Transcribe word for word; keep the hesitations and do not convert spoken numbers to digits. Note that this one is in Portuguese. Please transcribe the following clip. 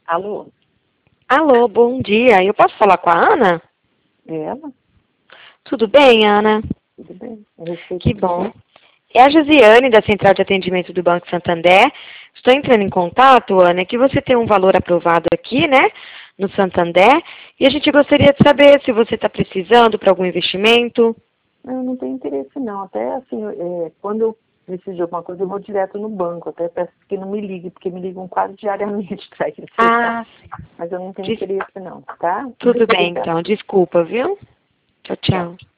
Alô? Alô, bom dia. Eu posso falar com a Ana? É ela? Tudo bem, Ana? Tudo bem? A respeito Que do quê? bom. É a Josiane, da Central de Atendimento do Banco Santander. Estou entrando em contato, Ana, que você tem um valor aprovado aqui, né, no Santander, e a gente gostaria de saber se você está precisando para algum investimento. Não, eu não tenho interesse não. Até assim, é, quando eu preciso de alguma coisa, eu vou direto no banco. Até peço que não me ligue, porque me ligam quase diariamente para isso. Tá? Ah, Mas eu não tenho des- interesse não, tá? tudo bem, Obrigada. então. Desculpa, viu? Tchau, Tchau. tchau.